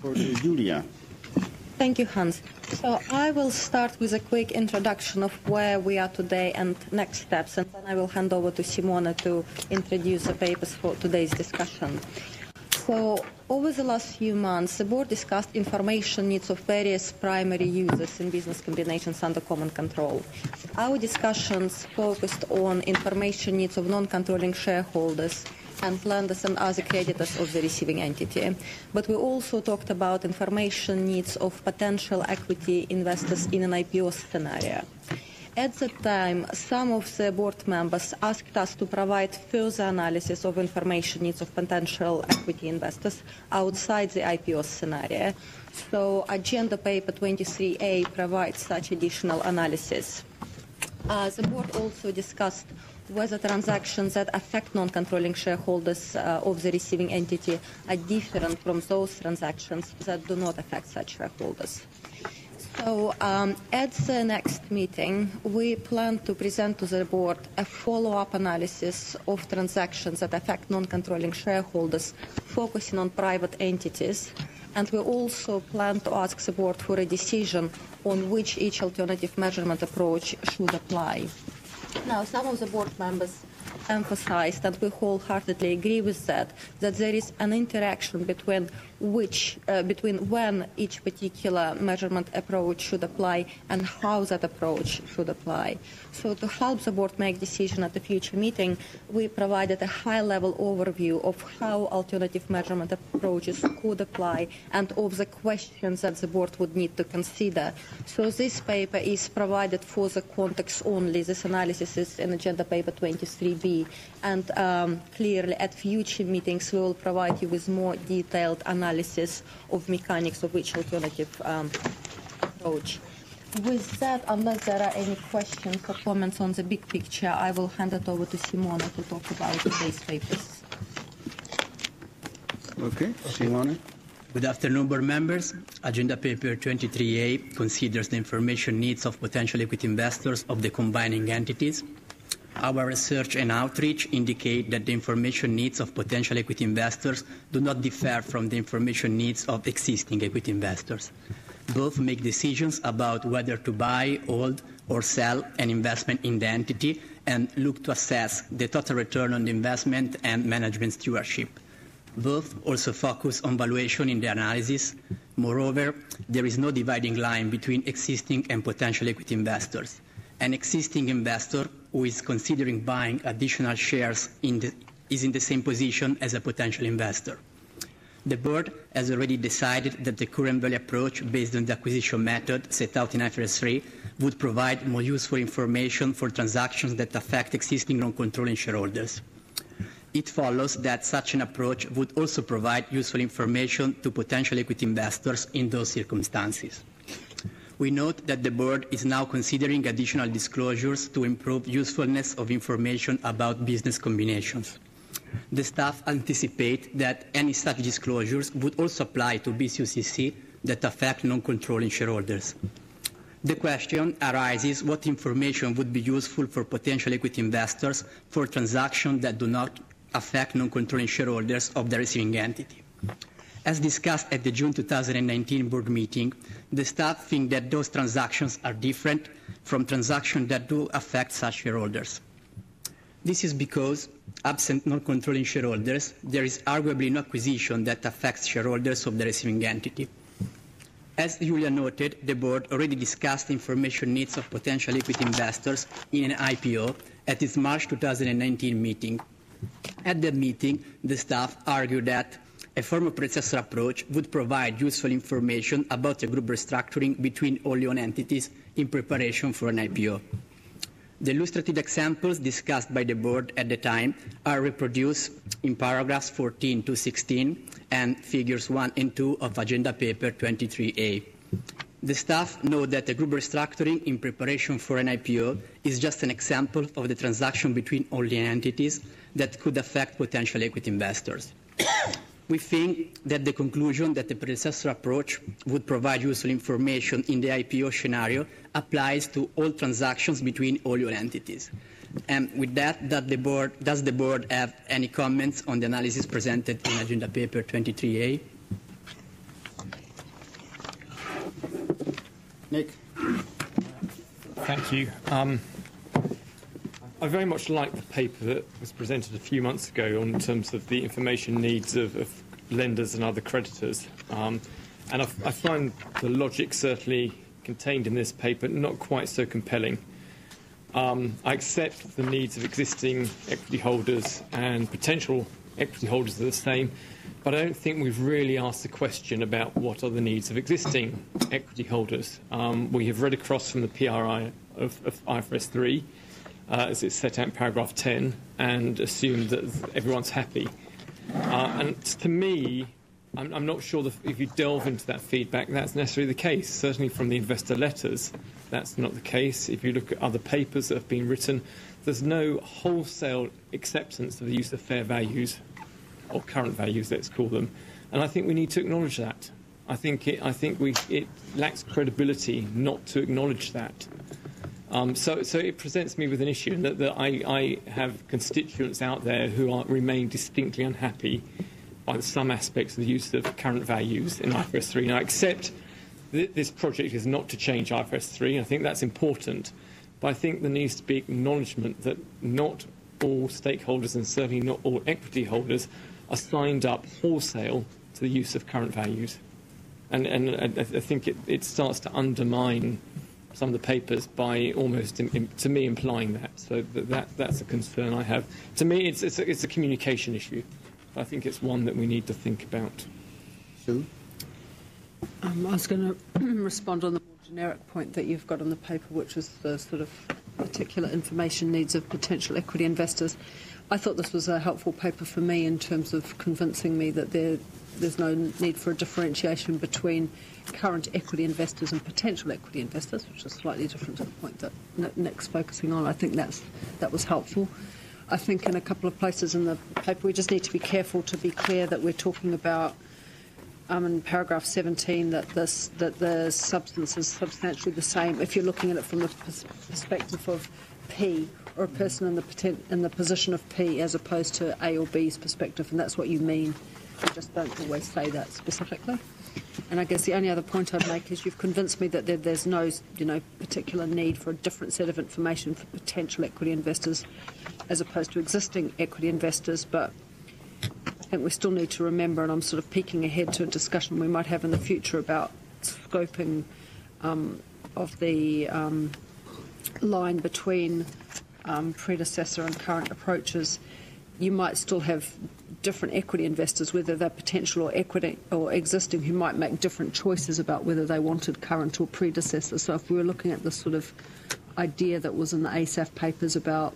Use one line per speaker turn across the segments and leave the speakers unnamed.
for Julia.
Thank you, Hans. So I will start with a quick introduction of where we are today and next steps, and then I will hand over to Simona to introduce the papers for today's discussion. So over the last few months, the board discussed information needs of various primary users in business combinations under common control. Our discussions focused on information needs of non-controlling shareholders and lenders and other creditors of the receiving entity. But we also talked about information needs of potential equity investors in an IPO scenario. At the time, some of the board members asked us to provide further analysis of information needs of potential equity investors outside the IPO scenario. So Agenda Paper 23A provides such additional analysis. The board also discussed whether transactions that affect non-controlling shareholders of the receiving entity are different from those transactions that do not affect such shareholders. So at the next meeting, we plan to present to the board a follow-up analysis of transactions that affect non-controlling shareholders, focusing on private entities. And we also plan to ask the board for a decision on which each alternative measurement approach should apply. Now, some of the board members emphasized, and we wholeheartedly agree with that there is an interaction between when each particular measurement approach should apply and how that approach should apply. So to help the board make decision at the future meeting, we provided a high-level overview of how alternative measurement approaches could apply and of the questions that the board would need to consider. So this paper is provided for the context only. This analysis is in Agenda Paper 23B. And clearly, at future meetings, we will provide you with more detailed analysis of mechanics of each alternative approach. With that, unless there are any questions or comments on the big picture, I will hand it over to Simona to talk about today's papers.
Okay, Simona.
Good afternoon, board members. Agenda Paper 23A considers the information needs of potential equity investors of the combining entities. Our research and outreach indicate that the information needs of potential equity investors do not differ from the information needs of existing equity investors. Both make decisions about whether to buy, hold, or sell an investment in the entity and look to assess the total return on the investment and management stewardship. Both also focus on valuation in the analysis. Moreover, there is no dividing line between existing and potential equity investors. An existing investor who is considering buying additional shares is in the same position as a potential investor. The board has already decided that the current value approach based on the acquisition method set out in IFRS 3 would provide more useful information for transactions that affect existing non-controlling shareholders. It follows that such an approach would also provide useful information to potential equity investors in those circumstances. We note that the board is now considering additional disclosures to improve usefulness of information about business combinations. The staff anticipate that any such disclosures would also apply to BCUCC that affect non-controlling shareholders. The question arises what information would be useful for potential equity investors for transactions that do not affect non-controlling shareholders of the receiving entity. As discussed at the June 2019 board meeting, the staff think that those transactions are different from transactions that do affect such shareholders. This is because, absent non-controlling shareholders, there is arguably no acquisition that affects shareholders of the receiving entity. As Julia noted, the board already discussed information needs of potential equity investors in an IPO at its March 2019 meeting. At that meeting, the staff argued that a former predecessor approach would provide useful information about the group restructuring between wholly owned entities in preparation for an IPO. The illustrative examples discussed by the board at the time are reproduced in paragraphs 14 to 16 and figures 1 and 2 of Agenda Paper 23A. The staff note that the group restructuring in preparation for an IPO is just an example of the transaction between wholly owned entities that could affect potential equity investors. We think that the conclusion that the predecessor approach would provide useful information in the IPO scenario applies to all transactions between wholly owned entities. And with that, does the board have any comments on the analysis presented in Agenda Paper 23A?
Nick?
Thank you. I very much like the paper that was presented a few months ago in terms of the information needs of lenders and other creditors. And I find the logic certainly contained in this paper not quite so compelling. I accept the needs of existing equity holders and potential equity holders are the same, but I don't think we've really asked the question about what are the needs of existing equity holders. We have read across from the PRI of IFRS 3, as it's set out in paragraph 10, and assumed that everyone's happy. And to me, I'm not sure that if you delve into that feedback, that's necessarily the case. Certainly from the investor letters, that's not the case. If you look at other papers that have been written, there's no wholesale acceptance of the use of fair values, or current values, let's call them. And I think we need to acknowledge that. I think it lacks credibility not to acknowledge that. So it presents me with an issue that I have constituents out there who remain distinctly unhappy by some aspects of the use of current values in IFRS 3. Now, I accept that this project is not to change IFRS 3. I think that's important. But I think there needs to be acknowledgement that not all stakeholders and certainly not all equity holders are signed up wholesale to the use of current values. And I think it starts to undermine some of the papers by almost, to me, implying that. So that's a concern I have. To me, it's a communication issue. I think it's one that we need to think about.
Sue?
I was going to respond on the more generic point that you've got on the paper, which is the sort of particular information needs of potential equity investors. I thought this was a helpful paper for me in terms of convincing me that there's no need for a differentiation between current equity investors and potential equity investors, which is slightly different to the point that Nick's focusing on. I think that was helpful. I think in a couple of places in the paper we just need to be careful to be clear that we're talking about in paragraph 17 that the substance is substantially the same if you're looking at it from the perspective of P or a person in the position of P as opposed to A or B's perspective, and that's what you mean. You just don't always say that specifically. And I guess the only other point I'd make is you've convinced me that there's no particular need for a different set of information for potential equity investors as opposed to existing equity investors, but I think we still need to remember, and I'm sort of peeking ahead to a discussion we might have in the future about scoping of the line between predecessor and current approaches. You might still have different equity investors, whether they're potential or equity or existing, who might make different choices about whether they wanted current or predecessor. So if we were looking at the sort of idea that was in the ASAF papers about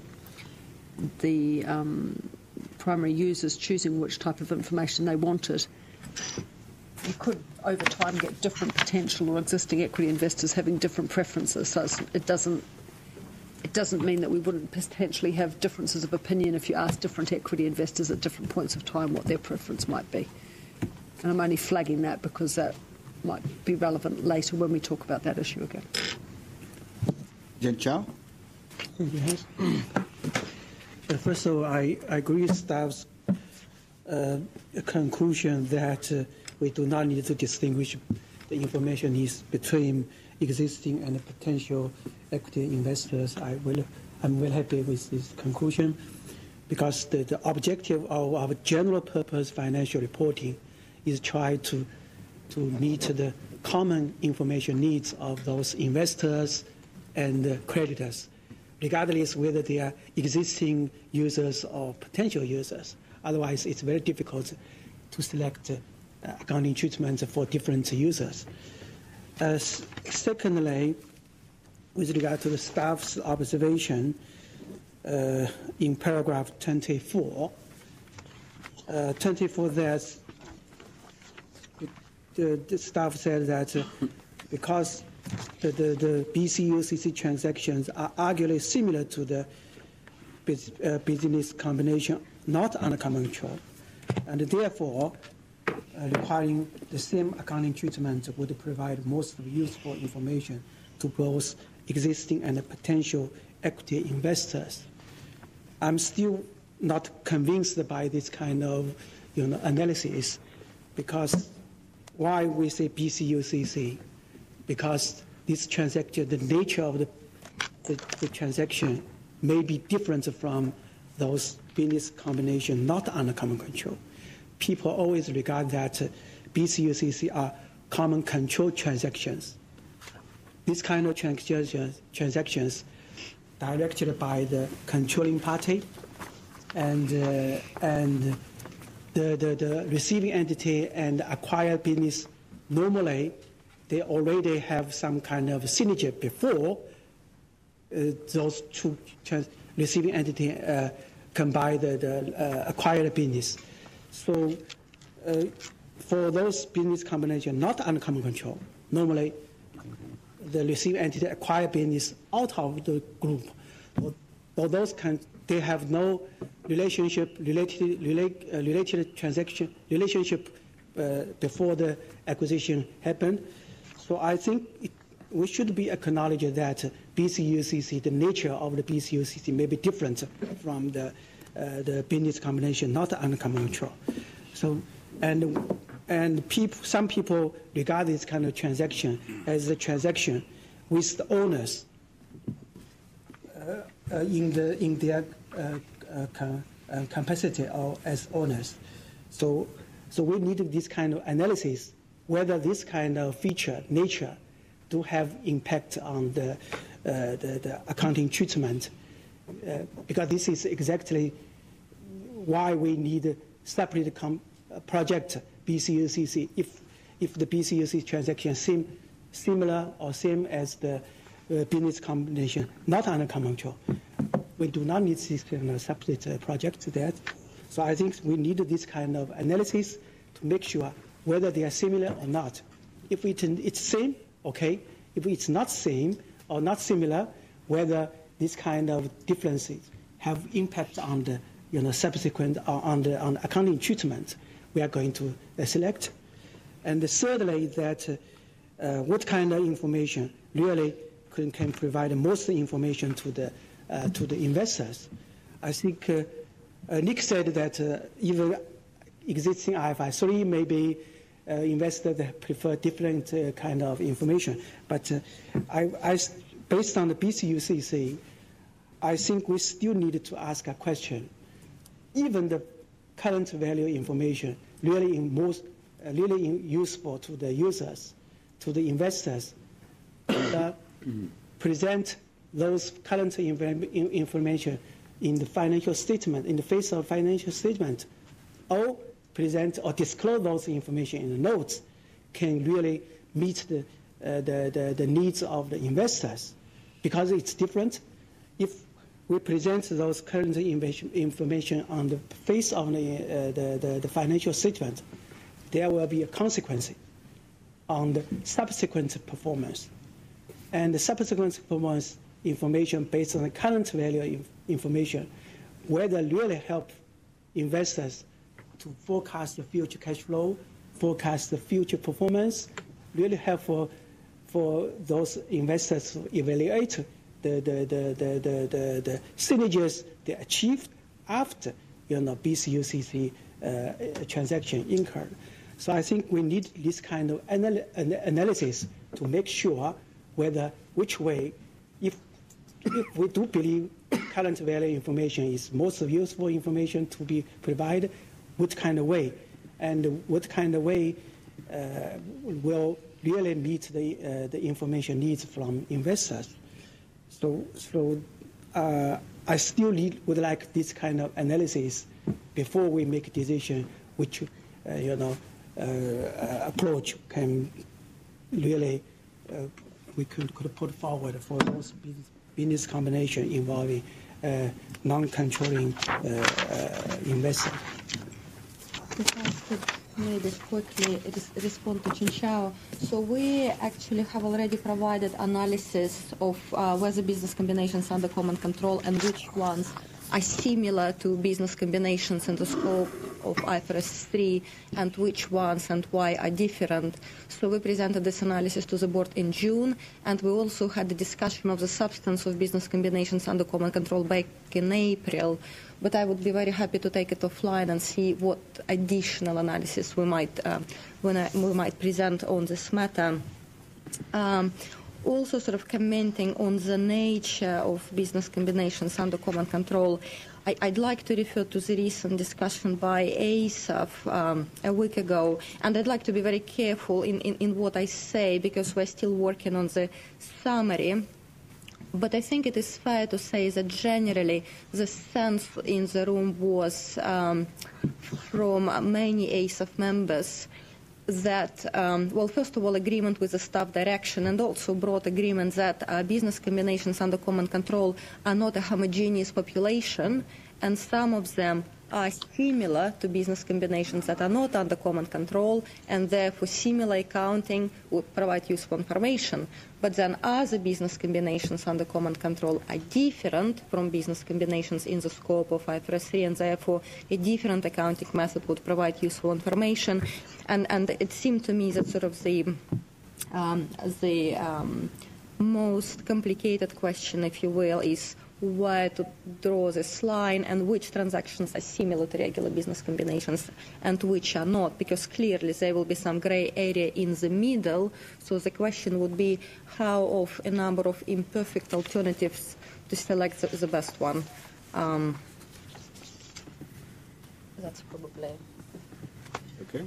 the primary users choosing which type of information they wanted, you could over time get different potential or existing equity investors having different preferences. So it doesn't mean that we wouldn't potentially have differences of opinion if you ask different equity investors at different points of time what their preference might be. And I'm only flagging that because that might be relevant later when we talk about that issue again.
Jen Chow?
Yes. First of all, I agree with staff's conclusion that we do not need to distinguish the information needs between existing and potential equity investors. I'm very happy with this conclusion because the objective of our general purpose financial reporting is try to meet the common information needs of those investors and creditors, regardless whether they are existing users or potential users. Otherwise, it's very difficult to select accounting treatment for different users. Secondly, with regard to the staff's observation in paragraph 24, that the staff said that because the BCUCC transactions are arguably similar to the business combination not under common control, and therefore requiring the same accounting treatment would provide most useful information to both existing and potential equity investors. I'm still not convinced by this kind of analysis, because why we say BCUCC? Because this transaction, the nature of the transaction may be different from those business combination not under common control. People always regard that BCUCC are common control transactions. This kind of transactions directed by the controlling party and the receiving entity and acquired business, normally they already have some kind of synergy before those two receiving entity can buy the acquired business. So for those business combinations not under common control, normally the receiving entity acquire business out of the group. Or those they have no relationship, related transaction relationship before the acquisition happened. So I think we should be acknowledged that BCUCC, the nature of the BCUCC may be different from the business combination not under common control. So some people regard this kind of transaction as a transaction with the owners in their capacity or as owners. So we need this kind of analysis whether this kind of feature nature do have impact on the accounting treatment, because this is exactly why we need a separate project BCUCC. If the BCUCC transaction seem similar or same as the business combination not under common control, we do not need this kind of separate project to that. So I think we need this kind of analysis to make sure whether they are similar or not. If it's same, okay. If it's not same or not similar, whether this kind of differences have impact on the subsequent or on the accounting treatment, we are going to select. And thirdly, that what kind of information really can provide most information to the investors. I think Nick said that even existing IFRS 3 maybe investors prefer different kind of information. But based on the BCUCC, I think we still need to ask a question. Even the current value information really useful to the users, to the investors, present those current information in the financial statement, in the face of financial statement, or present or disclose those information in the notes, can really meet the needs of the investors, because it's different. If we present those current information on the face of the financial statement, there will be a consequence on the subsequent performance. And the subsequent performance information based on the current value information, whether really help investors to forecast the future cash flow, forecast the future performance, really helpful for those investors to evaluate the synergies they achieved after BCUCC transaction incurred. So I think we need this kind of analysis to make sure whether which way, if we do believe current value information is most useful information to be provided, what kind of way, and what kind of way will really meet the information needs from investors. So I still would like this kind of analysis before we make a decision which approach can really we could put forward for those business combination involving non-controlling investors.
If I could maybe quickly respond to Chinchao. So we actually have already provided analysis of whether business combinations are under common control and which ones are similar to business combinations in the scope of IFRS 3 and which ones and why are different. So we presented this analysis to the board in June, and we also had a discussion of the substance of business combinations under common control back in April. But I would be very happy to take it offline and see what additional analysis we might present on this matter. Also sort of commenting on the nature of business combinations under common control, I'd like to refer to the recent discussion by ASAF a week ago, and I'd like to be very careful in what I say because we're still working on the summary. But I think it is fair to say that generally the sense in the room was from many ASAF members that, well, first of all, agreement with the staff direction and also broad agreement that business combinations under common control are not a homogeneous population, and some of them are similar to business combinations that are not under common control, and therefore similar accounting would provide useful information. But then other business combinations under common control are different from business combinations in the scope of IFRS 3, and therefore a different accounting method would provide useful information. And it seemed to me that sort of the most complicated question, if you will, is where to draw this line and which transactions are similar to regular business combinations and which are not, because clearly there will be some gray area in the middle. So the question would be how of a number of imperfect alternatives to select the best one. That's probably...
Okay.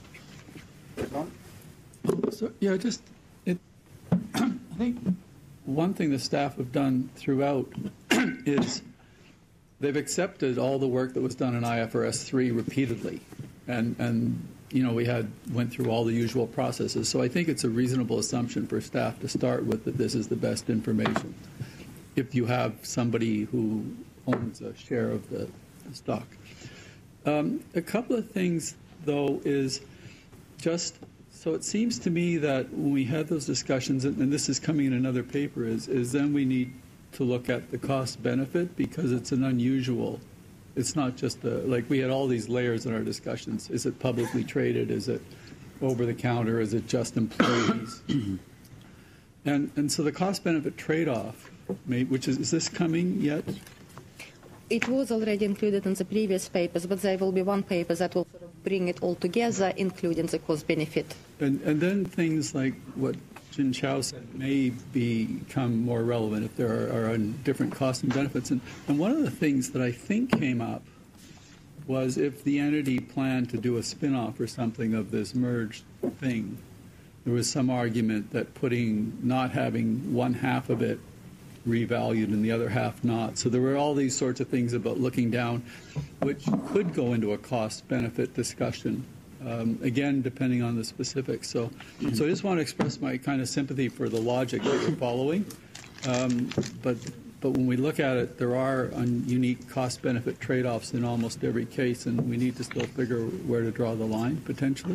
So, yeah, I think one thing the staff have done throughout is they've accepted all the work that was done in IFRS 3 repeatedly. And you know, we went through all the usual processes. So I think it's a reasonable assumption for staff to start with that this is the best information if you have somebody who owns a share of the stock. A couple of things, though, is just, so it seems to me that when we had those discussions, and this is coming in another paper, is then we need to look at the cost benefit because it's an unusual, it's not just like we had all these layers in our discussions. Is it publicly traded? Is it over the counter? Is it just employees? and so the cost benefit trade-off, which is this coming yet?
It was already included in the previous papers, but there will be one paper that will sort of bring it all together, including the cost benefit.
And then things like what Jin Chao said may become more relevant if there are different costs and benefits. And one of the things that I think came up was if the entity planned to do a spin-off or something of this merged thing, there was some argument that not having one half of it revalued and the other half not. So there were all these sorts of things about looking down, which could go into a cost-benefit discussion, again, depending on the specifics. So I just want to express my kind of sympathy for the logic that you're following. But when we look at it, there are unique cost-benefit trade-offs in almost every case, and we need to still figure where to draw the line, potentially.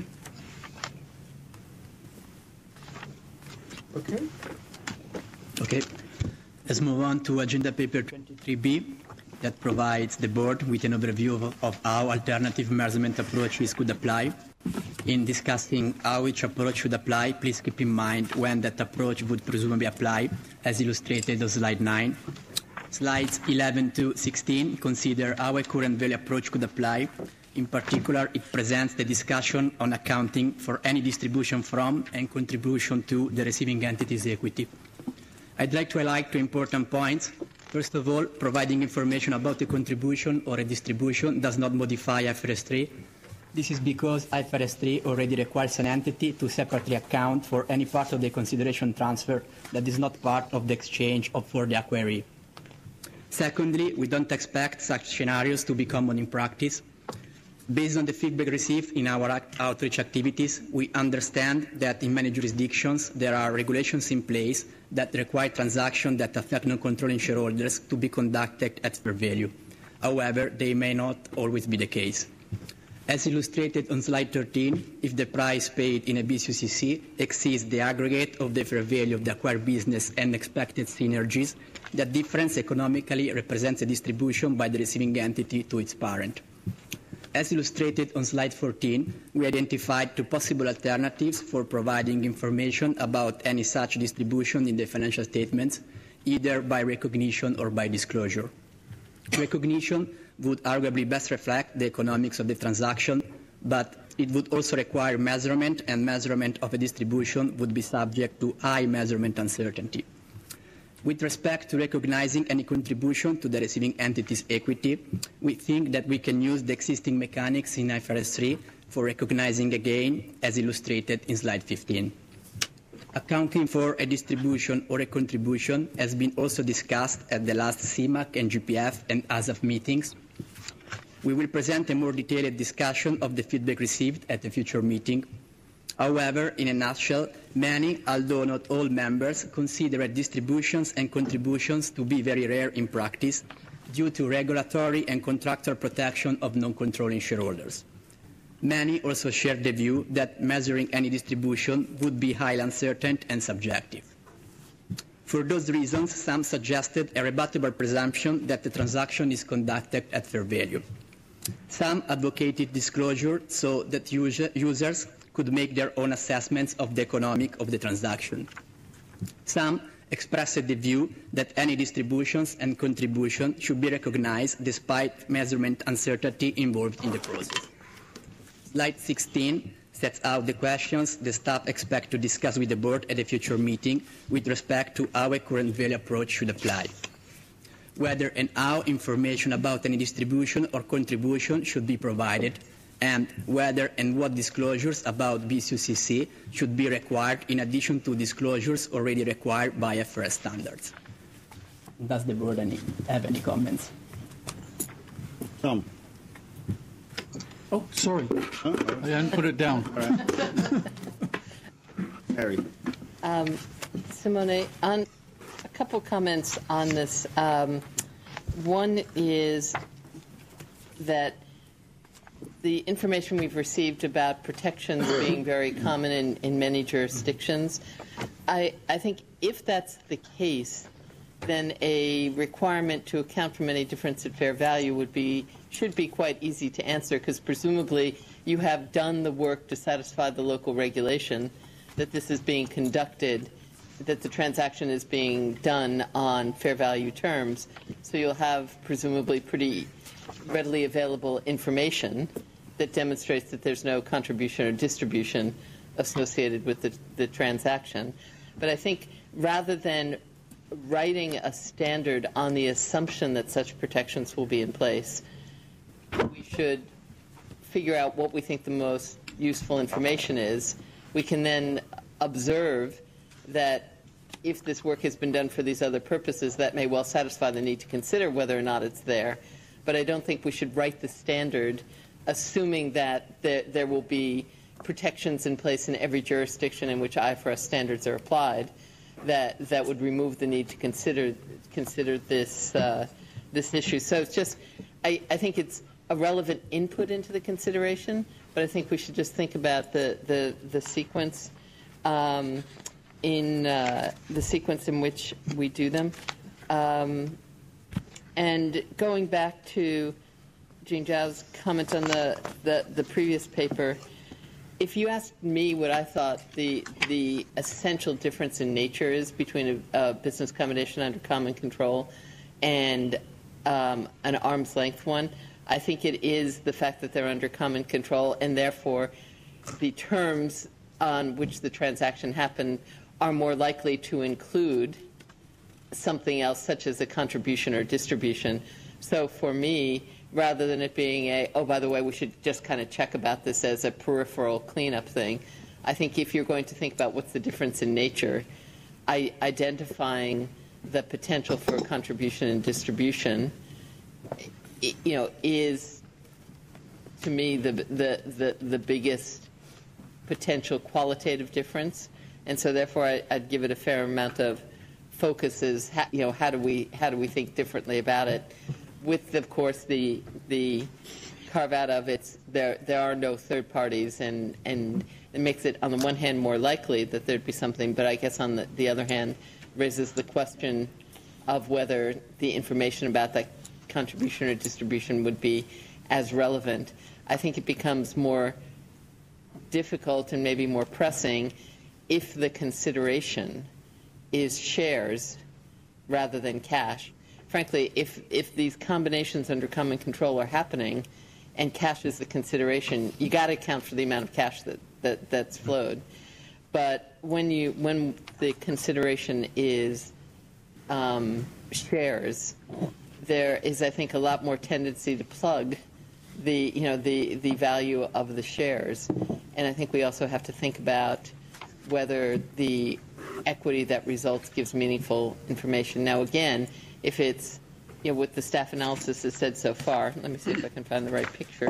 Okay. Let's move on to Agenda Paper 23B that provides the Board with an overview of how alternative measurement approaches could apply. In discussing how each approach should apply, please keep in mind when that approach would presumably apply, as illustrated on Slide 9. Slides 11 to 16 consider how a current value approach could apply. In particular, it presents the discussion on accounting for any distribution from and contribution to the receiving entity's equity. I'd like to highlight two important points. First of all, providing information about a contribution or a distribution does not modify IFRS 3. This is because IFRS 3 already requires an entity to separately account for any part of the consideration transfer that is not part of the exchange for the acquiree. Secondly, we don't expect such scenarios to be common in practice. Based on the feedback received in our outreach activities, we understand that in many jurisdictions there are regulations in place that require transactions that affect non-controlling shareholders to be conducted at fair value. However, they may not always be the case. As illustrated on Slide 13, if the price paid in a BCCC exceeds the aggregate of the fair value of the acquired business and expected synergies, that difference economically represents a distribution by the receiving entity to its parent. As illustrated on Slide 14, we identified two possible alternatives for providing information about any such distribution in the financial statements, either by recognition or by disclosure. Recognition would arguably best reflect the economics of the transaction, but it would also require measurement, and measurement of a distribution would be subject to high measurement uncertainty. With respect to recognizing any contribution to the receiving entity's equity, we think that we can use the existing mechanics in IFRS 3 for recognizing a gain, as illustrated in slide 15. Accounting for a distribution or a contribution has been also discussed at the last CIMAC and GPF and ASAF meetings. We will present a more detailed discussion of the feedback received at a future meeting. However, in a nutshell, many, although not all members, consider distributions and contributions to be very rare in practice due to regulatory and contractual protection of non-controlling shareholders. Many also share the view that measuring any distribution would be highly uncertain and subjective. For those reasons, some suggested a rebuttable presumption that the transaction is conducted at fair value. Some advocated disclosure so that users could make their own assessments of the economics of the transaction. Some expressed the view that any distributions and contribution should be recognized despite measurement uncertainty involved in the process. Slide 16 sets out the questions the staff expect to discuss with the board at a future meeting with respect to how a current value approach should apply. Whether and how information about any distribution or contribution should be provided, and whether and what disclosures about BCCC should be required in addition to disclosures already required by IFRS standards. Does the board have any comments?
Tom.
Oh, sorry. I didn't put it down.
Harry.
Simone, on a couple comments on this. One is that the information we've received about protections being very common in many jurisdictions, I think if that's the case, then a requirement to account for many difference in fair value should be quite easy to answer, because presumably you have done the work to satisfy the local regulation that this is being conducted, that the transaction is being done on fair value terms. So you'll have presumably pretty readily available information that demonstrates that there's no contribution or distribution associated with the transaction. But I think rather than writing a standard on the assumption that such protections will be in place, we should figure out what we think the most useful information is. We can then observe that if this work has been done for these other purposes, that may well satisfy the need to consider whether or not it's there. But I don't think we should write the standard assuming that there will be protections in place in every jurisdiction in which IFRS standards are applied, that would remove the need to consider this issue. So it's just, I think it's a relevant input into the consideration, but I think we should just think about the sequence in which we do them. And going back to Jean Zhao's comment on the previous paper, if you asked me what I thought the essential difference in nature is between a business combination under common control and an arm's length one, I think it is the fact that they're under common control, and therefore the terms on which the transaction happened are more likely to include something else, such as a contribution or distribution. So for me, rather than it being oh, by the way, we should just kind of check about this as a peripheral cleanup thing, I think if you're going to think about what's the difference in nature, identifying the potential for contribution and distribution, is to me the biggest potential qualitative difference, and so therefore I'd give it a fair amount of focus. Is how do we think differently about it, with of course the carve out of there are no third parties, and it makes it on the one hand more likely that there'd be something, but I guess on the other hand raises the question of whether the information about that contribution or distribution would be as relevant. I think it becomes more difficult and maybe more pressing if the consideration is shares rather than cash. Frankly, if these combinations under common control are happening, and cash is the consideration, you got to account for the amount of cash that's flowed. But when the consideration is shares, there is, I think, a lot more tendency to plug the value of the shares. And I think we also have to think about whether the equity that results gives meaningful information. Now, again, if it's, what the staff analysis has said so far, let me see if I can find the right picture.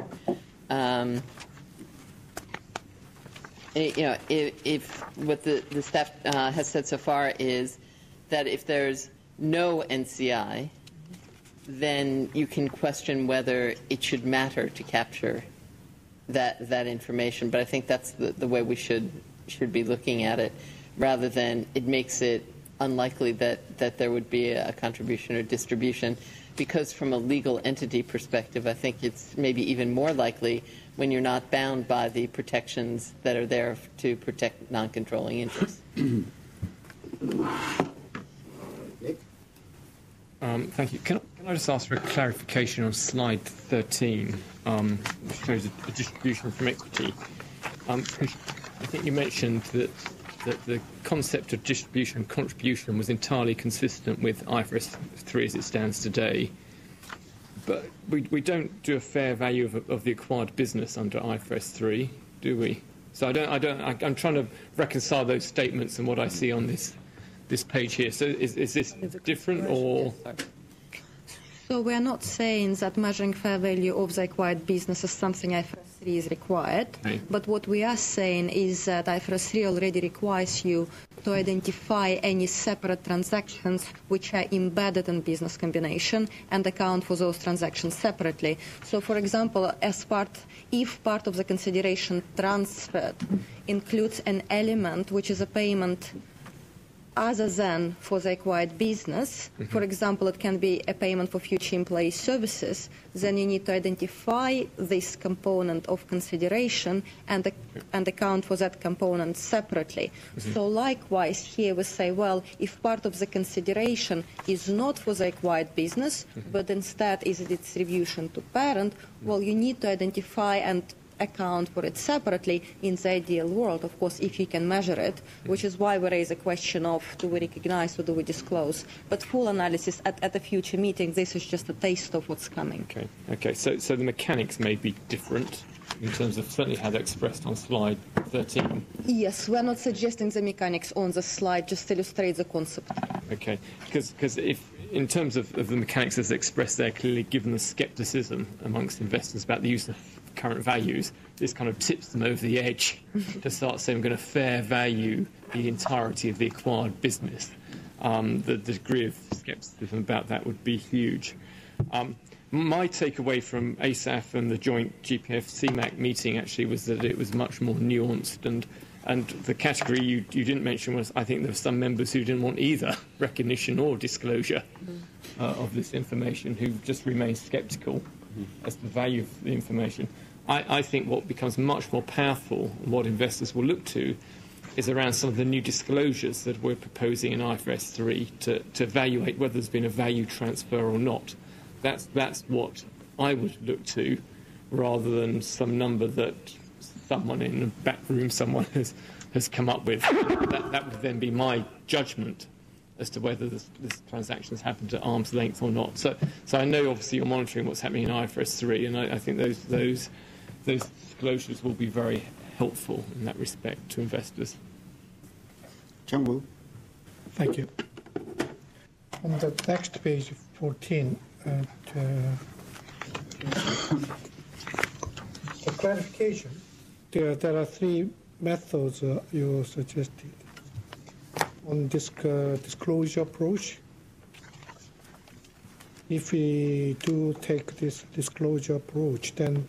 If what the staff has said so far is that if there's no NCI, then you can question whether it should matter to capture that information. But I think that's the way we should be looking at it, rather than it makes it unlikely that there would be a contribution or distribution, because from a legal entity perspective, I think it's maybe even more likely when you're not bound by the protections that are there to protect non-controlling interests.
Thank you. Can I just ask for a clarification on slide 13, which shows a distribution from equity? I think you mentioned that the concept of distribution and contribution was entirely consistent with IFRS 3 as it stands today. But we don't do a fair value of the acquired business under IFRS 3, do we? So I'm trying to reconcile those statements and what I see on this page here. So is this different, or?
So we are not saying that measuring fair value of the acquired business is something IFRS 3 is required.
Okay.
But what we are saying is that IFRS 3 already requires you to identify any separate transactions which are embedded in business combination and account for those transactions separately. So, for example, if part of the consideration transferred includes an element which is a payment other than for the acquired business, for example, it can be a payment for future employee services, then you need to identify this component of consideration and account for that component separately. So likewise, here we say, well, if part of the consideration is not for the acquired business, but instead is a distribution to parent, well, you need to identify and account for it separately in the ideal world, of course, if you can measure it, which is why we raise a question of do we recognize or do we disclose. But full analysis at a future meeting, this is just a taste of what's coming.
Okay. So the mechanics may be different in terms of certainly how they're expressed on slide 13.
Yes, we're not suggesting the mechanics on the slide, just illustrate the concept.
Okay, because if in terms of the mechanics as expressed there, clearly given the scepticism amongst investors about the use of current values, this kind of tips them over the edge to start saying we're going to fair value the entirety of the acquired business. The degree of scepticism about that would be huge. My takeaway from ASAF and the joint GPF-CMAC meeting actually was that it was much more nuanced, and the category you didn't mention was, I think there were some members who didn't want either recognition or disclosure of this information, who just remained sceptical as to the value of the information. I think what becomes much more powerful and what investors will look to is around some of the new disclosures that we're proposing in IFRS 3 to evaluate whether there's been a value transfer or not. That's what I would look to, rather than some number that someone in the back room has come up with. That would then be my judgment as to whether this transaction has happened at arm's length or not. So I know obviously you're monitoring what's happening in IFRS 3, and I think those disclosures will be very helpful in that respect to investors.
Chang-Woo.
Thank you. On the next page, 14, the clarification, there are three methods you suggested. On this disclosure approach, if we do take this disclosure approach, then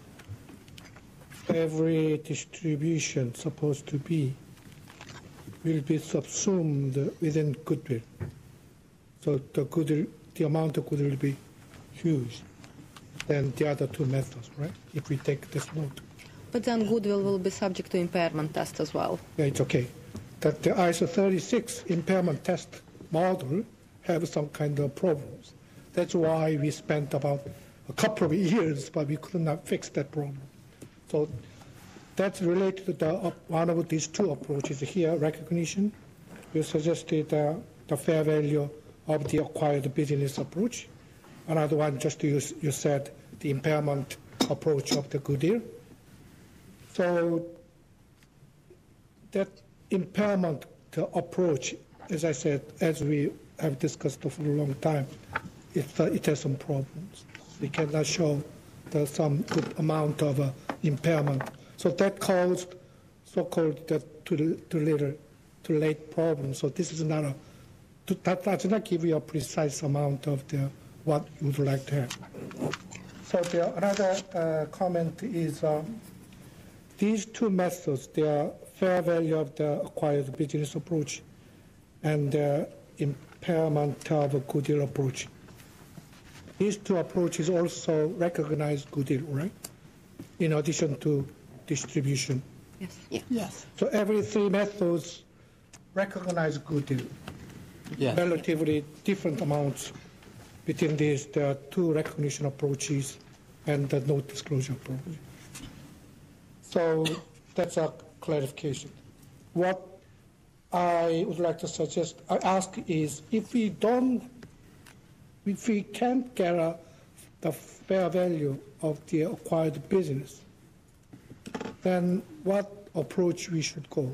every distribution supposed to be will be subsumed within goodwill. So the amount of goodwill will be huge than the other two methods, right? If we take this note.
But then goodwill will be subject to impairment test as well.
Yeah, it's okay. That the ISO 36 impairment test model have some kind of problems. That's why we spent about a couple of years, but we could not fix that problem. So that's related to one of these two approaches here, recognition. You suggested the fair value of the acquired business approach. Another one, just you said, the impairment approach of the goodwill. So that impairment approach, as I said, as we have discussed for a long time, it has some problems. We cannot show some good amount of impairment. So that caused so-called too late problem. So this is not that does not give you a precise amount of what you would like to have. So another comment is these two methods, the fair value of the acquired business approach and the impairment of a goodwill approach. These two approaches also recognize goodwill, right? In addition to distribution.
Yes.
Yeah.
Yes.
So every three methods recognize goodwill.
Yes.
Relatively different amounts between these. There are two recognition approaches and the no disclosure approach. So that's a clarification. What I would like to suggest, I ask is, if we can't get the fair value of the acquired business, then what approach we should go?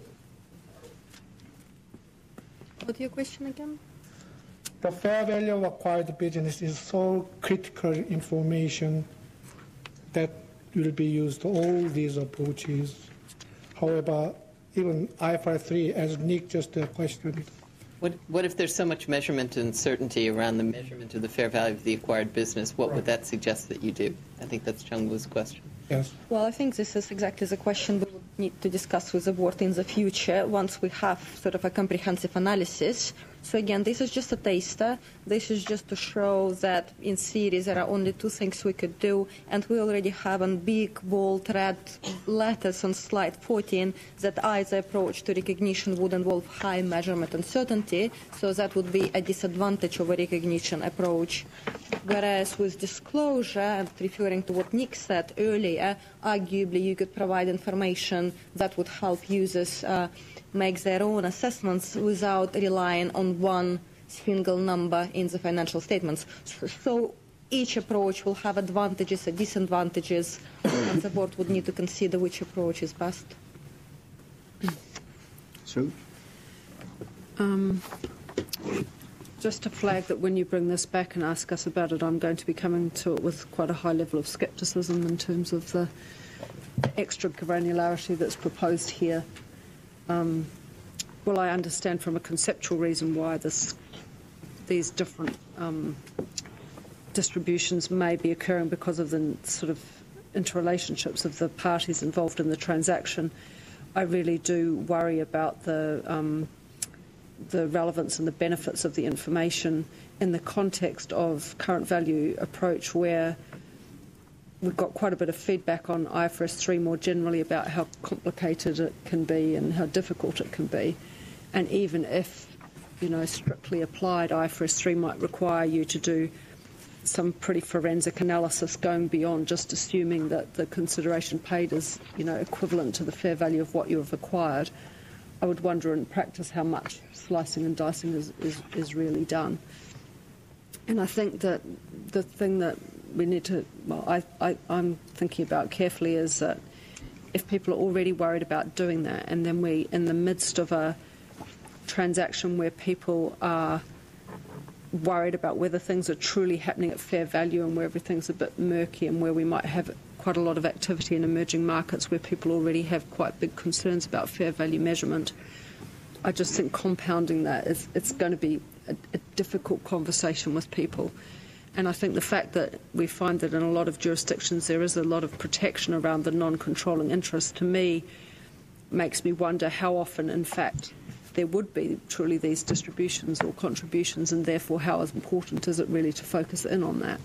What's your question again?
The fair value of acquired business is so critical information that will be used all these approaches. However, even IFRS 3, as Nick just questioned,
What if there's so much measurement and certainty around the measurement of the fair value of the acquired business? What would that suggest that you do? I think that's Chung-Woo's question.
yes.
Well, I think this is exactly the question we would need to discuss with the board in the future once we have sort of a comprehensive analysis. So again, this is just a taster. This is just to show that in theory there are only two things we could do, and we already have in big, bold, red letters on slide 14 that either approach to recognition would involve high measurement uncertainty, so that would be a disadvantage of a recognition approach. Whereas with disclosure, and referring to what Nick said earlier, arguably you could provide information that would help users make their own assessments without relying on one single number in the financial statements. So each approach will have advantages and disadvantages, and the board would need to consider which approach is best.
Sue?
Just to flag that when you bring this back and ask us about it, I'm going to be coming to it with quite a high level of scepticism in terms of the extra granularity that's proposed here. Well, I understand from a conceptual reason why these different distributions may be occurring because of the sort of interrelationships of the parties involved in the transaction. I really do worry about the relevance and the benefits of the information in the context of current value approach, where we've got quite a bit of feedback on IFRS 3 more generally about how complicated it can be and how difficult it can be. And even if, strictly applied, IFRS 3 might require you to do some pretty forensic analysis going beyond just assuming that the consideration paid is, equivalent to the fair value of what you have acquired. I would wonder in practice how much slicing and dicing is really done. And I think that the thing that we need to, I'm thinking about carefully is that if people are already worried about doing that, and then we, in the midst of a transaction where people are worried about whether things are truly happening at fair value and where everything's a bit murky and where we might have quite a lot of activity in emerging markets where people already have quite big concerns about fair value measurement, I just think compounding that it's going to be a difficult conversation with people. And I think the fact that we find that in a lot of jurisdictions there is a lot of protection around the non-controlling interest, to me, makes me wonder how often, in fact, there would be truly these distributions or contributions, and therefore how important is it really to focus in on that.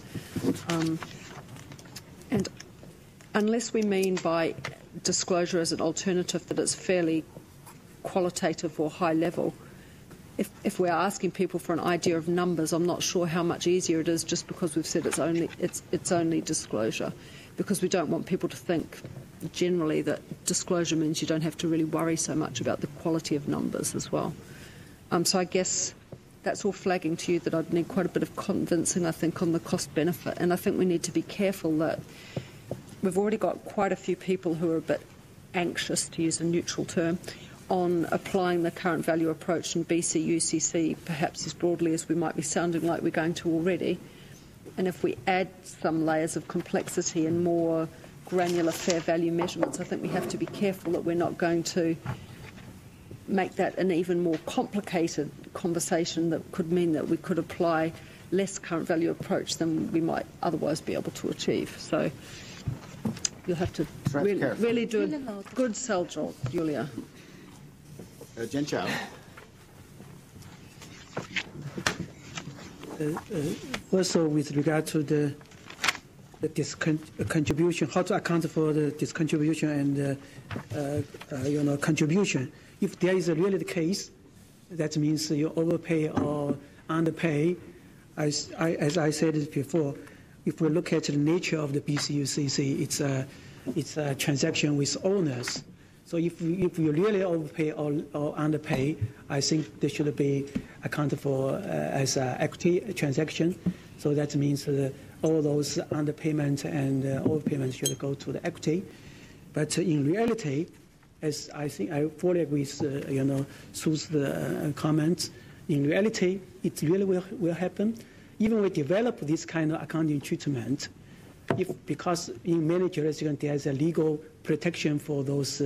And unless we mean by disclosure as an alternative that it's fairly qualitative or high level, if we're asking people for an idea of numbers, I'm not sure how much easier it is just because we've said it's only disclosure, because we don't want people to think generally that disclosure means you don't have to really worry so much about the quality of numbers as well. So I guess that's all flagging to you that I'd need quite a bit of convincing, I think, on the cost benefit. And I think we need to be careful that we've already got quite a few people who are a bit anxious, to use a neutral term, on applying the current value approach in BCUCC, perhaps as broadly as we might be sounding like we're going to already. And if we add some layers of complexity and more granular fair value measurements, I think we have to be careful that we're not going to make that an even more complicated conversation that could mean that we could apply less current value approach than we might otherwise be able to achieve. So you'll have to really do a good sell job, Julia.
Jen Chow.
Also, with regard to the contribution, how to account for the discontribution and contribution. If there is really the case, that means you overpay or underpay. As I said it before, if we look at the nature of the BCUCC, it's a transaction with owners. So if you really overpay or underpay, I think they should be accounted for as an equity transaction. So that means all those underpayment and overpayment should go to the equity. But in reality, as I think I fully agree with Sue's comments, in reality, it really will happen. Even we develop this kind of accounting treatment, because in many jurisdictions there is a legal protection for those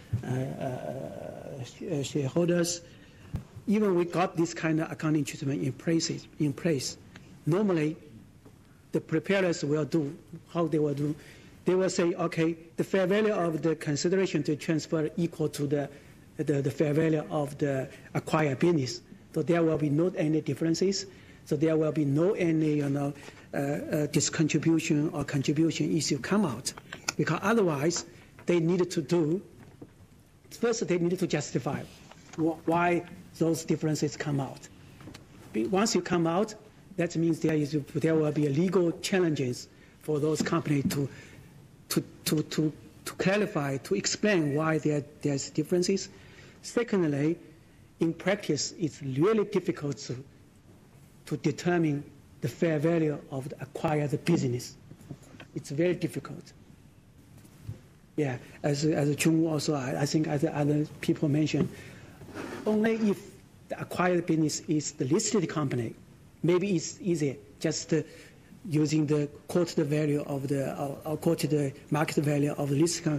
shareholders. Even we got this kind of accounting treatment in place. Normally, the preparers will do how they will do. They will say, okay, the fair value of the consideration to transfer equal to the fair value of the acquired business. So there will be no any differences. So there will be no any discontribution or contribution issue come out, because otherwise they needed to do. First, they needed to justify why those differences come out. Once you come out, that means there will be legal challenges for those companies to clarify, to explain why there's differences. Secondly, in practice, it's really difficult to determine the fair value of the acquired business. It's very difficult. Yeah, as Chung also, I think as other people mentioned, only if the acquired business is the listed company, maybe it's easy just using the quoted value of or quoted market value of the listed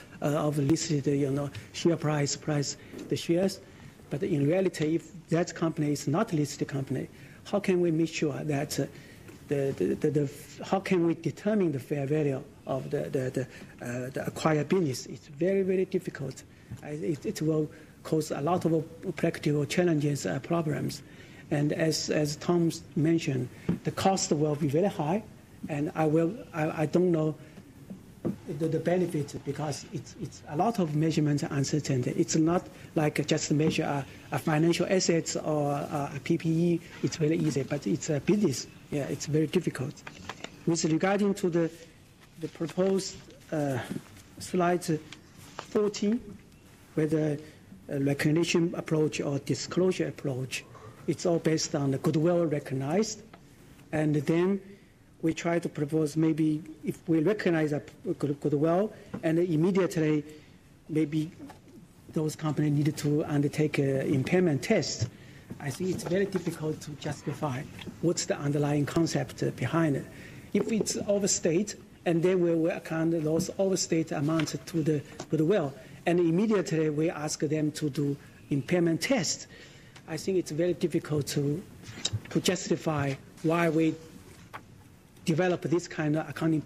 share price the shares. But in reality, if that company is not a listed company, how can we make sure that how can we determine the fair value of the acquired business? It's very, very difficult. It will cause a lot of practical challenges, problems. And as Tom mentioned, the cost will be very high, and I don't know the benefit, because it's a lot of measurement uncertainty. It's not like just measure a financial assets or a PPE. It's very easy, but it's a business. Yeah, it's very difficult. With regarding to the proposed slide 14, whether a recognition approach or disclosure approach, it's all based on the goodwill recognized, and then we try to propose maybe if we recognize a goodwill, and immediately maybe those companies need to undertake an impairment test. I think it's very difficult to justify what's the underlying concept behind it. If it's overstate, and then we will account those overstate amounts to the goodwill, and immediately we ask them to do impairment test, I think it's very difficult to justify why we develop this kind of accounting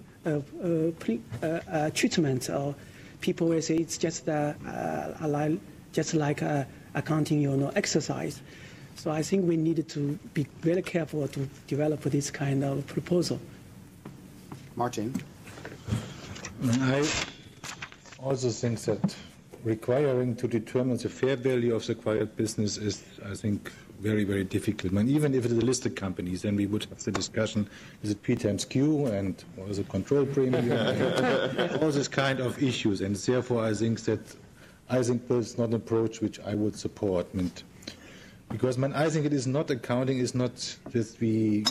treatment. Or people will say it's just like accounting exercise. So I think we need to be very careful to develop this kind of proposal.
Martin.
I also think that requiring to determine the fair value of the acquired business is, I think, very, very difficult. I mean, even if it is a listed company, then we would have the discussion, is it P times Q and what is a control premium, and all this kind of issues. And therefore, I think that's not an approach which I would support. Because I think it is not accounting, is not that we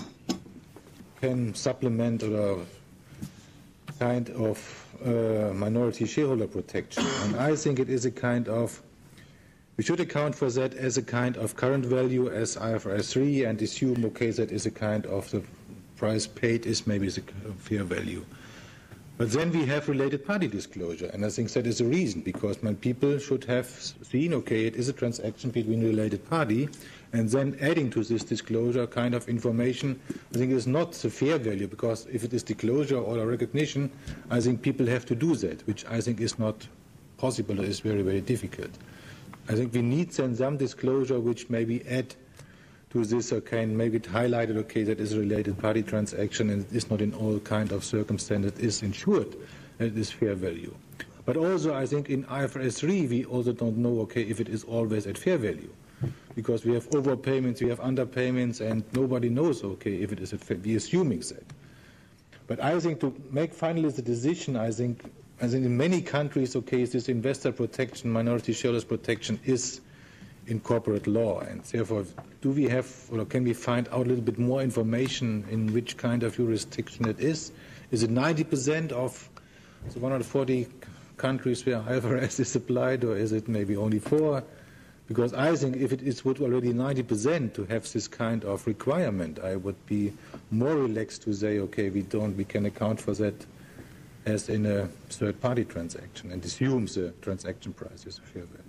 can supplement or kind of minority shareholder protection. And I think it is a kind of, we should account for that as a kind of current value as IFRS 3 and assume, okay, that is a kind of the price paid is maybe the fair value. But then we have related party disclosure, and I think that is a reason, because people should have seen, okay, it is a transaction between a related party, and then adding to this disclosure kind of information, I think is not the fair value, because if it is disclosure or a recognition, I think people have to do that, which I think is not possible, it is very, very difficult. I think we need then some disclosure which maybe add to this, okay, and maybe it highlighted, okay, that is a related party transaction and it is not in all kind of circumstances, it is ensured that it is fair value. But also, I think in IFRS 3, we also don't know, okay, if it is always at fair value. Because we have overpayments, we have underpayments, and nobody knows, okay, if it is at fair, we assuming that. But I think to make finally the decision, I think in many countries, okay, this investor protection, minority shareholders protection is in corporate law, and therefore, do we have, or can we find out a little bit more information in which kind of jurisdiction it is? Is it 90% of the 140 countries where IFRS is applied, or is it maybe only 4? Because I think if it would already 90% to have this kind of requirement, I would be more relaxed to say, okay, we can account for that as in a third-party transaction and assume the transaction price is a fair value.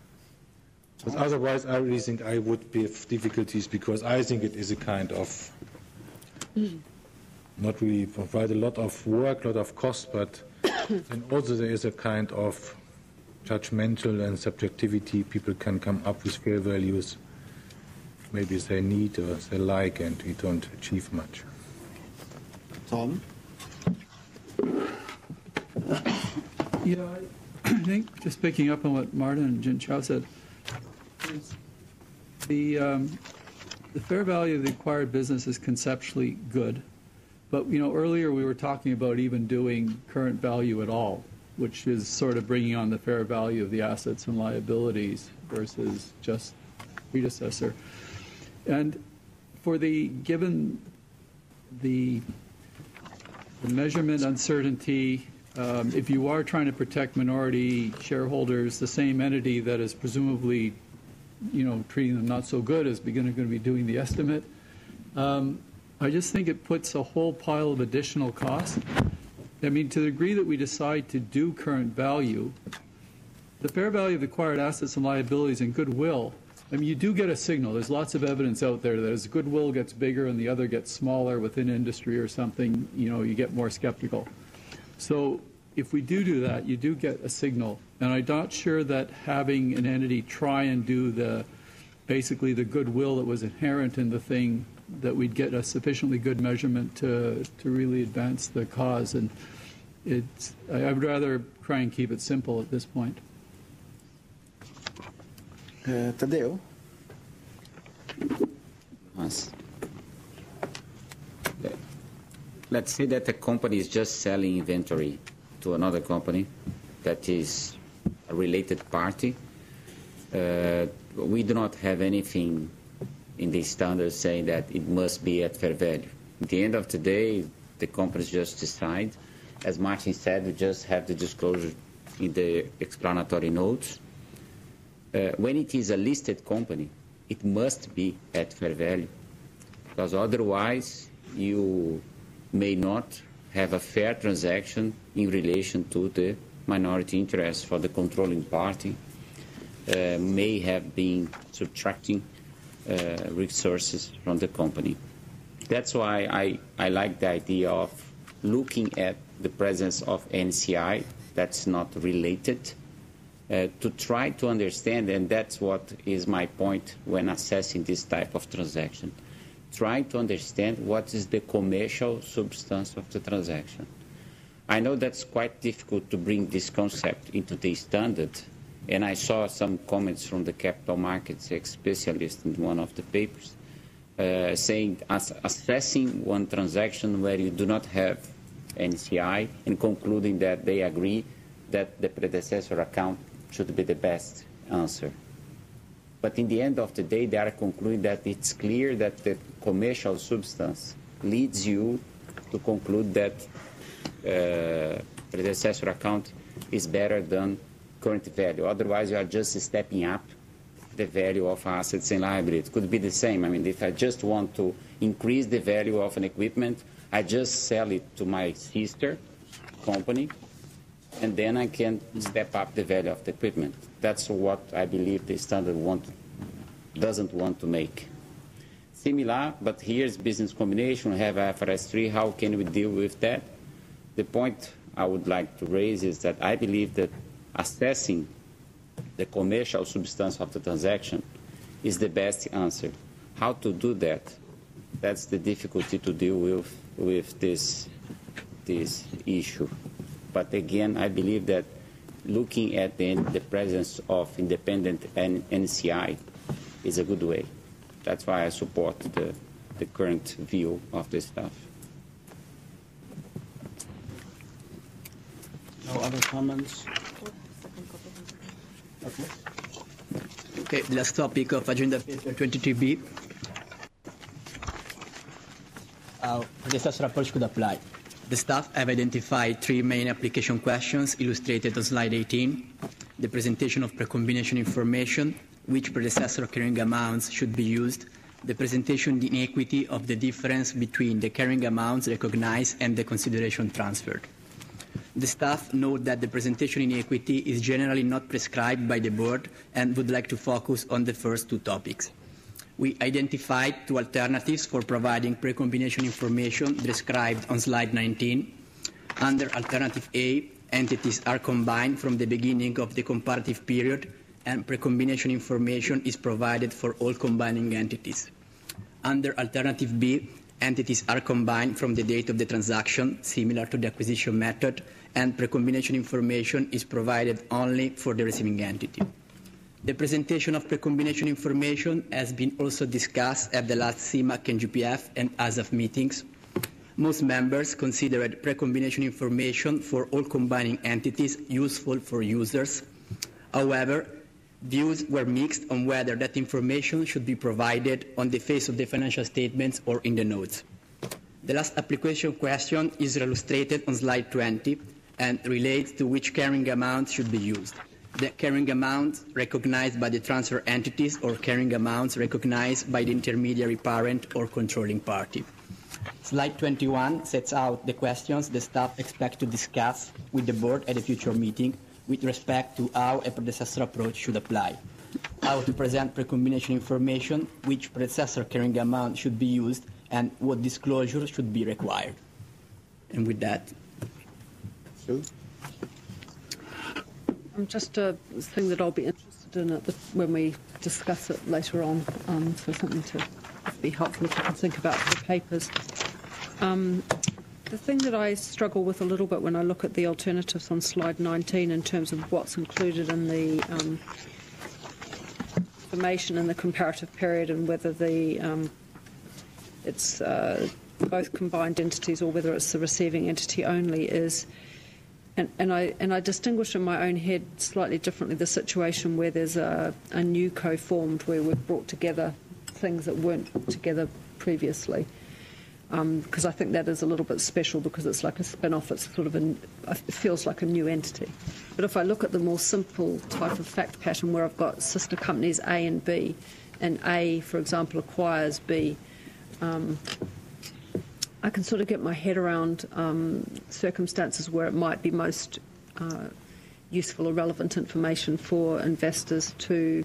But otherwise, I really think I would be have difficulties, because I think it is a kind of not really provide a lot of work, a lot of cost, but and also there is a kind of judgmental and subjectivity. People can come up with fair values, maybe they need or they like, and we don't achieve much.
Tom?
Yeah, I think just picking up on what Martin and Jianchao said, the fair value of the acquired business is conceptually good, but earlier we were talking about even doing current value at all, which is sort of bringing on the fair value of the assets and liabilities versus just predecessor. And given the measurement uncertainty, if you are trying to protect minority shareholders, the same entity that is presumably treating them not so good is going to be doing the estimate. I just think it puts a whole pile of additional costs. I mean, to the degree that we decide to do current value, the fair value of acquired assets and liabilities and goodwill, I mean, you do get a signal. There's lots of evidence out there that as goodwill gets bigger and the other gets smaller within industry or something, you get more skeptical. So if we do that, you do get a signal. And I'm not sure that having an entity try and do basically the goodwill that was inherent in the thing, that we'd get a sufficiently good measurement to really advance the cause. And I would rather try and keep it simple at this point.
Tadeo?
Yes. Let's say that a company is just selling inventory to another company that is a related party. We do not have anything in the standards saying that it must be at fair value. At the end of the day, the companies just decide. As Martin said, we just have the disclosure in the explanatory notes. When it is a listed company, it must be at fair value, because otherwise you may not have a fair transaction in relation to the minority interest, for the controlling party may have been subtracting resources from the company. That's why I like the idea of looking at the presence of NCI that's not related, to try to understand, and that's what is my point when assessing this type of transaction, trying to understand what is the commercial substance of the transaction. I know that's quite difficult to bring this concept into the standard, And I saw some comments from the capital markets specialist in one of the papers saying assessing one transaction where you do not have NCI and concluding that they agree that the predecessor account should be the best answer. But in the end of the day, they are concluding that it's clear that the commercial substance leads you to conclude that predecessor account is better than current value. Otherwise, you are just stepping up the value of assets and liabilities. It could be the same. I mean, if I just want to increase the value of an equipment, I just sell it to my sister company, and then I can step up the value of the equipment. That's what I believe the standard doesn't want to make. Similar, but here's business combination, we have IFRS 3, how can we deal with that? The point I would like to raise is that I believe that assessing the commercial substance of the transaction is the best answer. How to do that? That's the difficulty to deal with this issue. But again, I believe that looking at the presence of independent NCI is a good way. That's why I support the current view of the staff.
No other comments?
Okay, the last topic of agenda paper 23B. Predecessor approach could apply. The staff have identified three main application questions illustrated on slide 18. The presentation of pre-combination information, which predecessor carrying amounts should be used, the presentation in equity of the difference between the carrying amounts recognized and the consideration transferred. The staff note that the presentation in equity is generally not prescribed by the board and would like to focus on the first two topics. We identified two alternatives for providing pre-combination information described on slide 19. Under Alternative A, entities are combined from the beginning of the comparative period and pre-combination information is provided for all combining entities. Under Alternative B, entities are combined from the date of the transaction, similar to the acquisition method, and pre-combination information is provided only for the receiving entity. The presentation of pre-combination information has been also discussed at the last CIMAC and GPF and ASAF meetings. Most members considered pre-combination information for all combining entities useful for users. However, views were mixed on whether that information should be provided on the face of the financial statements or in the notes. The last application question is illustrated on slide 20 and relates to which carrying amount should be used. The carrying amounts recognized by the transfer entities or carrying amounts recognized by the intermediary parent or controlling party. Slide 21 sets out the questions the staff expect to discuss with the board at a future meeting with respect to how a predecessor approach should apply, how to present pre-combination information, which predecessor carrying amount should be used, and what disclosure should be required. And with that,
Sue?
Just a thing that I'll be interested in when we discuss it later on, so something to be helpful if you can think about for the papers. The thing that I struggle with a little bit when I look at the alternatives on slide 19 in terms of what's included in the information in the comparative period and whether it's both combined entities or whether it's the receiving entity only is, and I distinguish in my own head slightly differently the situation where there's a new co-formed where we've brought together things that weren't together previously. Because I think that is a little bit special because it's like a spin-off. It's sort of it feels like a new entity. But if I look at the more simple type of fact pattern where I've got sister companies A and B, and A, for example, acquires B, I can sort of get my head around circumstances where it might be most useful or relevant information for investors to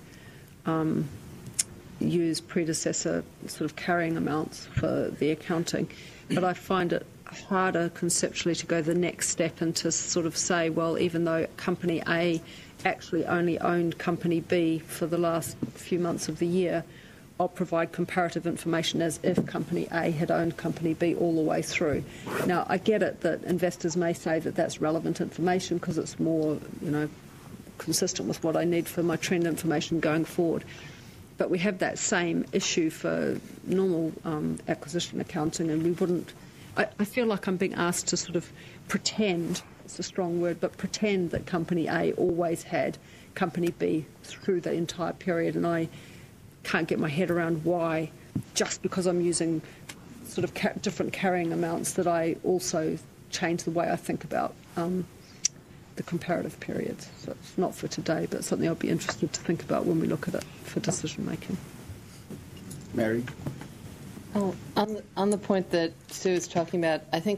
use predecessor sort of carrying amounts for the accounting. But I find it harder conceptually to go the next step and to sort of say, well, even though Company A actually only owned Company B for the last few months of the year, I'll provide comparative information as if Company A had owned Company B all the way through. Now, I get it that investors may say that that's relevant information because it's more, consistent with what I need for my trend information going forward. But we have that same issue for normal acquisition accounting, and we wouldn't. I feel like I'm being asked to sort of pretend, it's a strong word, but pretend that Company A always had Company B through the entire period, and I can't get my head around why, just because I'm using sort of different carrying amounts, that I also change the way I think about the comparative periods. So it's not for today, but something I'll be interested to think about when we look at it for decision making.
Mary?
Oh, on the point that Sue is talking about, I think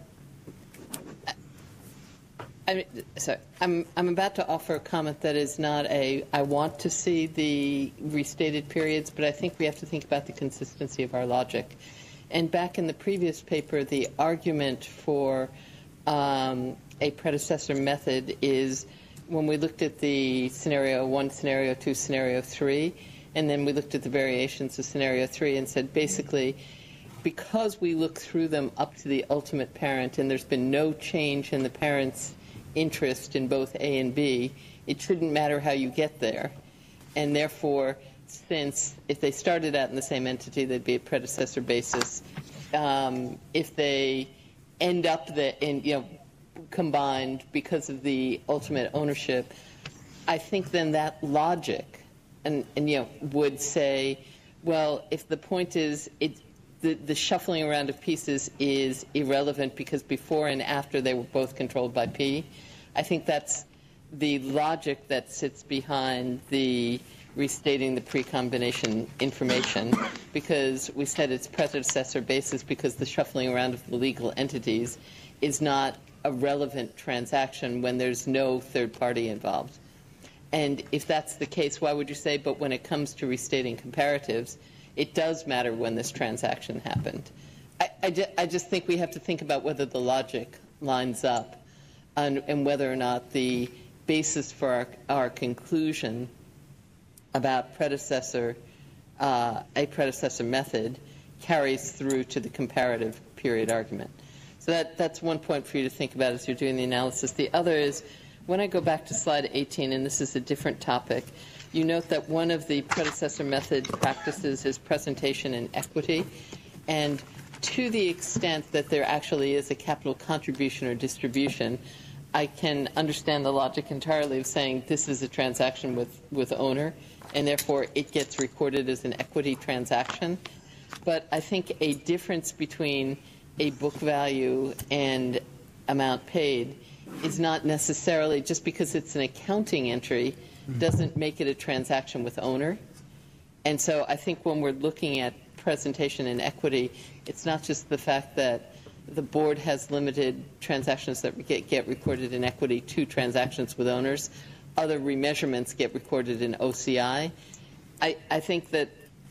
I'm about to offer a comment that is not I want to see the restated periods, but I think we have to think about the consistency of our logic. And back in the previous paper, the argument for a predecessor method is when we looked at the scenario 1, scenario 2, scenario 3, and then we looked at the variations of scenario 3 and said basically, because we look through them up to the ultimate parent and there's been no change in the parent's interest in both A and B, it shouldn't matter how you get there. And therefore, since if they started out in the same entity, they'd be a predecessor basis. If they end up combined because of the ultimate ownership, I think then that logic would say, well, if the point is the shuffling around of pieces is irrelevant because before and after they were both controlled by P, I think that's the logic that sits behind the restating the pre-combination information, because we said it's predecessor basis because the shuffling around of the legal entities is not a relevant transaction when there's no third party involved. And if that's the case, why would you say, but when it comes to restating comparatives, it does matter when this transaction happened? I just think we have to think about whether the logic lines up and whether or not the basis for our conclusion about a predecessor method carries through to the comparative period argument. So that's one point for you to think about as you're doing the analysis. The other is, when I go back to slide 18, and this is a different topic, you note that one of the predecessor method practices is presentation in equity. And to the extent that there actually is a capital contribution or distribution, I can understand the logic entirely of saying this is a transaction with owner, and therefore it gets recorded as an equity transaction. But I think a difference between a book value and amount paid is not necessarily, just because it's an accounting entry, doesn't make it a transaction with owner. And so I think when we're looking at presentation in equity, it's not just the fact that the board has limited transactions that get recorded in equity to transactions with owners. Other remeasurements get recorded in OCI. I think that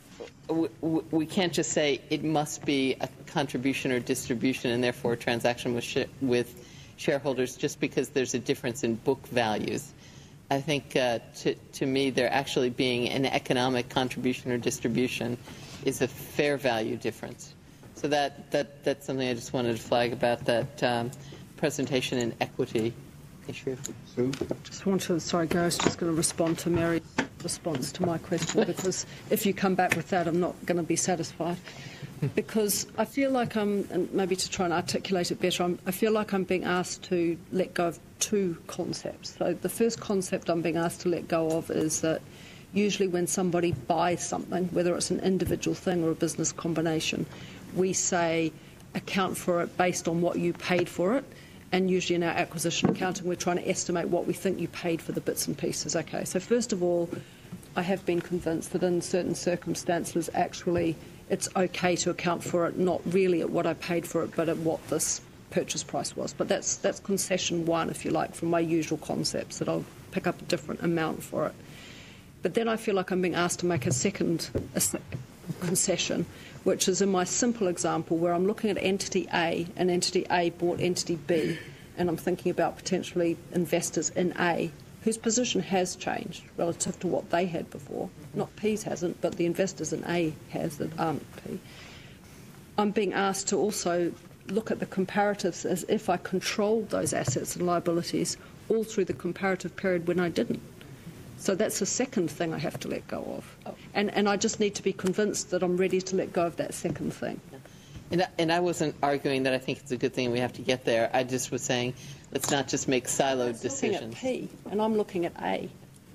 we can't just say it must be a contribution or distribution and therefore a transaction with shareholders just because there's a difference in book values. I think to me there actually being an economic contribution or distribution is a fair value difference. So that's something I just wanted to flag about that presentation in equity issue.
Sue?
Just want to, sorry, Gary, I was just going to respond to Mary's response to my question, because if you come back with that, I'm not going to be satisfied. Because I feel like and maybe to try and articulate it better, I feel like I'm being asked to let go of two concepts. So the first concept I'm being asked to let go of is that usually when somebody buys something, whether it's an individual thing or a business combination, we say account for it based on what you paid for it. And usually in our acquisition accounting, we're trying to estimate what we think you paid for the bits and pieces. Okay, so first of all, I have been convinced that in certain circumstances, actually, it's okay to account for it not really at what I paid for it, but at what this purchase price was. But that's concession one, if you like, from my usual concepts, that I'll pick up a different amount for it. But then I feel like I'm being asked to make a second concession, which is in my simple example where I'm looking at entity A, and entity A bought entity B, and I'm thinking about potentially investors in A whose position has changed relative to what they had before. Not P's hasn't, but the investors in A has that aren't P. I'm being asked to also look at the comparatives as if I controlled those assets and liabilities all through the comparative period when I didn't. So that's the second thing I have to let go of.
Oh.
And I just need to be convinced that I'm ready to let go of that second thing.
And I wasn't arguing that I think it's a good thing we have to get there. I just was saying, let's not just make siloed decisions.
Looking at P, and I'm looking at A.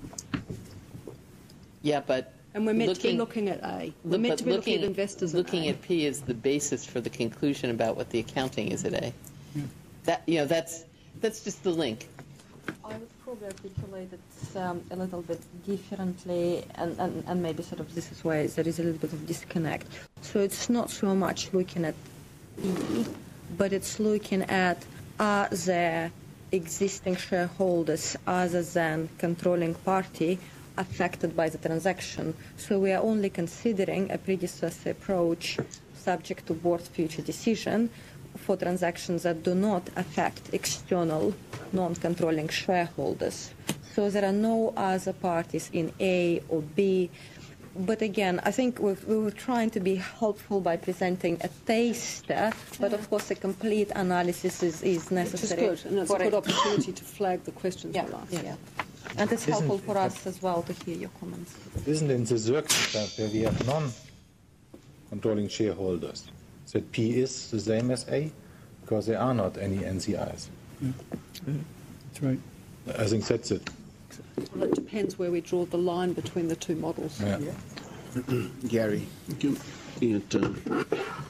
Yeah, but
And we're meant to be looking at A. We're meant to be looking at investors in
Looking
A.
at P is the basis for the conclusion about what the accounting is at A. That, that's just the link.
I would probably articulate it a little bit differently, and maybe sort of this is where there is a little bit of disconnect. So it's not so much looking at E, but it's looking at are there existing shareholders other than controlling party affected by the transaction. So we are only considering a predecessor approach subject to board future decision for transactions that do not affect external non-controlling shareholders. So there are no other parties in A or B. But again, I think we were trying to be helpful by presenting a taster, but of course a complete analysis is necessary.
Which is good, and it's a good opportunity to flag the questions we'll ask.
Yeah. And it's helpful for us as well to hear your comments.
Isn't in the circumstance where we have non-controlling shareholders, that P is the same as A? Because there are not any NCIs.
That's right.
I think that's it.
Well, it depends where we draw the line between the two models.
Yeah.
Gary.
Thank you. And,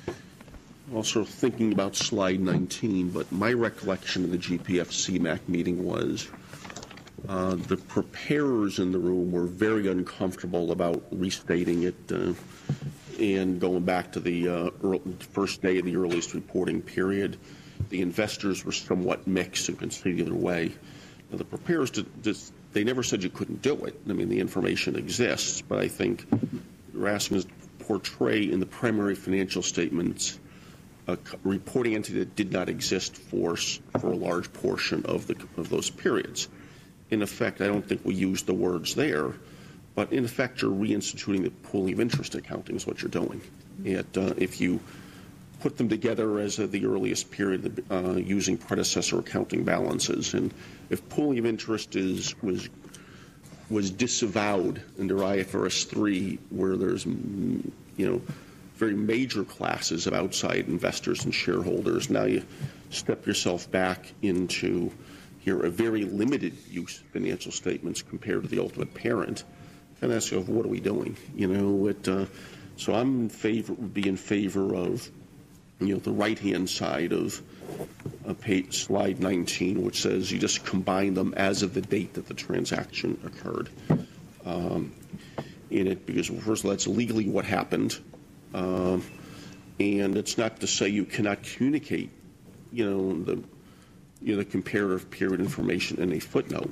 also thinking about slide 19, but my recollection of the GPF CMAC meeting was the preparers in the room were very uncomfortable about restating it and going back to the first day of the earliest reporting period. The investors were somewhat mixed and could see the other way. Now, the preparers they never said you couldn't do it. I mean, the information exists, but I think you're asking us to portray in the primary financial statements a reporting entity that did not exist for a large portion of those periods. In effect, I don't think we use the words there, but in effect, you're reinstituting the pooling of interest accounting is what you're doing. If you put them together as of the earliest period using predecessor accounting balances, and if pooling of interest was disavowed under IFRS 3, where there's very major classes of outside investors and shareholders, now you step yourself back into a very limited use of financial statements compared to the ultimate parent, and ask yourself, what are we doing? So I'm would be in favor of the right-hand side of slide 19, which says you just combine them as of the date that the transaction occurred. Because first of all, that's legally what happened, and it's not to say you cannot communicate, the comparative period information in a footnote.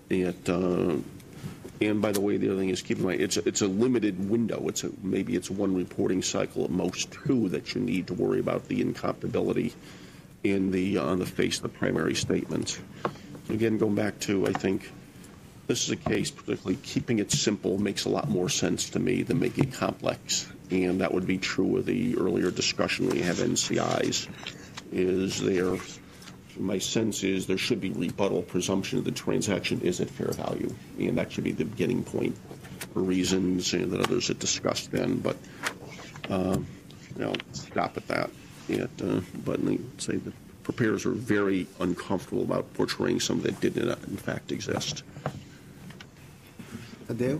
And by the way, the other thing is, keep in mind, it's a limited window. Maybe it's one reporting cycle at most two that you need to worry about the incomparability on the face of the primary statement. Again, going back to, I think this is a case, particularly keeping it simple makes a lot more sense to me than making it complex. And that would be true of the earlier discussion we have NCIs. My sense is there should be rebuttal presumption that the transaction is at fair value, and that should be the beginning point for reasons that others had discussed then. But stop at that. But let me say the preparers are very uncomfortable about portraying something that did not, in fact, exist.
Adele?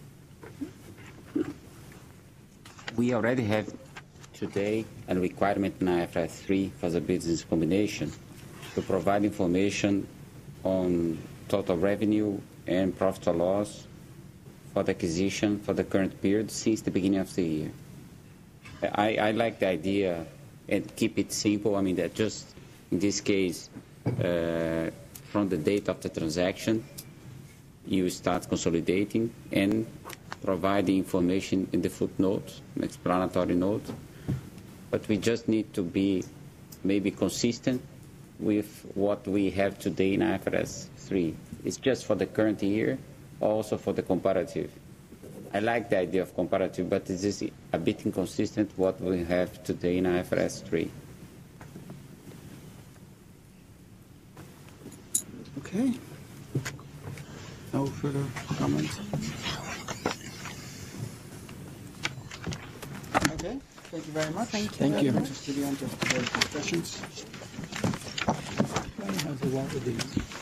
We already have today a requirement in IFRS 3 for the business combination to provide information on total revenue and profit or loss for the acquisition for the current period since the beginning of the year. I like the idea and keep it simple. I mean, that just in this case, from the date of the transaction, you start consolidating and providing information in the footnote, an explanatory note. But we just need to be maybe consistent with what we have today in IFRS 3. It's just for the current year, also for the comparative. I like the idea of comparative, but it is a bit inconsistent what we have today in IFRS 3.
Okay. No further comments? Okay, thank you very much.
Thank you.
This is the end of today's discussions.
Has a lot of these.